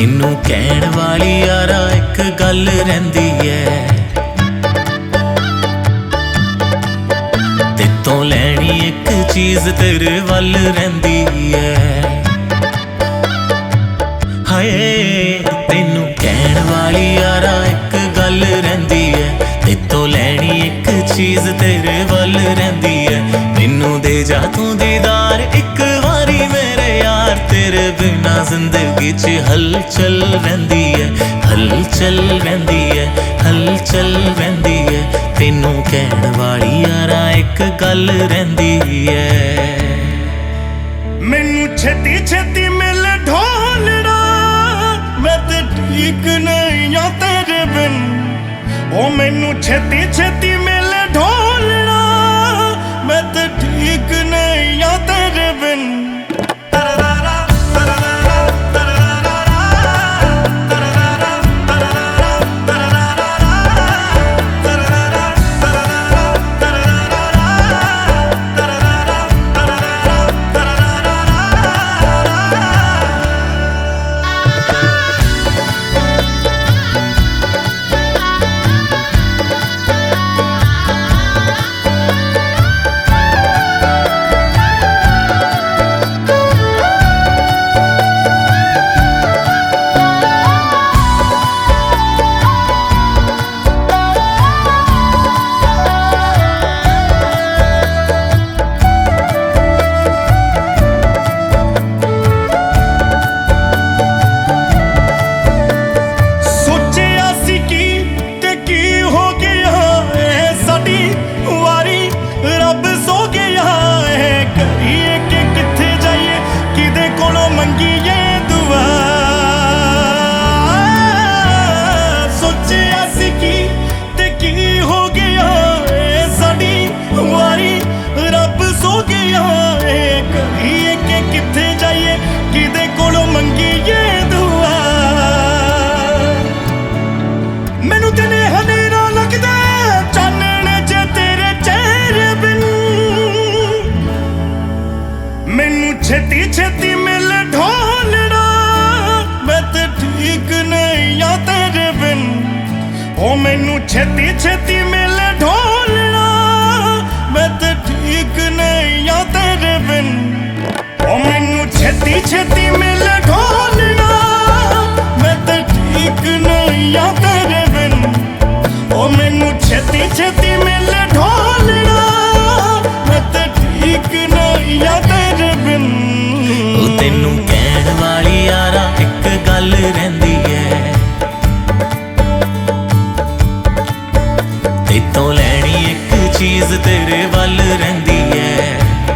तैनू कहण वाली यारा एक गल रहिंदी है, तेतों लैनी एक चीज तेरे वल रहिंदी है। हाय तैनू कहण वाली यारा एक गल रहिंदी है, तेतों लैनी एक चीज तेरे वल रहिंदी है। मैनू दे जा तू दीदार एक वारी मेरे यार, तेरे बिना जिंदगी च हलचल रहिंदी है, हलचल रहिंदी है, हलचल रहिंदी है। तैनू कहण वाली यारा एक गल रहिंदी है। मैनू छेती छेती मिल ढोलना, मैं ते ठीक नहीं आ तेरे बिन। ओ मैनू छेती छेती मिल ढोलना, मैं ते ठीक नहीं आ तेरे बिन। छेती छेती मिल ढोलना, मैं ते ठीक नहीं आ तेरे बिन। ओ मैनू छेती छेती मिल ढोलना, मैं ते ठीक नहीं आ तेरे बिन। ओ मैनू छेती छेती मिल ढोलना, मैं ते ठीक नहीं आ तेरे बिन। ओ मैनू छेती छेती मिल ढोलना, मैं ते ठीक नहीं आ तेरे बिन। तैनू कहण वाली यारा एक गल रहिंदी है, तेतों लैनी एक चीज तेरे वल रहिंदी है।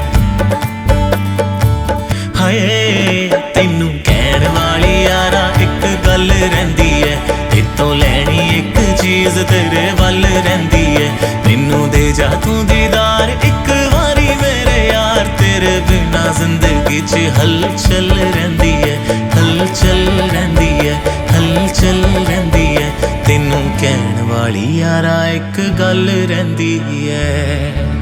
हाय तैनू कहण वाली यारा एक गल रहिंदी है, तेतों लैनी एक चीज तेरे वल रहिंदी है। मैनू दे जा तू दीदार एक वारी मेरे यार, तेरे बिना जिंदगी च हलचल रहिंदी है, हलचल रहिंदी है, हलचल रहिंदी है। तैनू कहण वाली यारा एक गल रहिंदी है।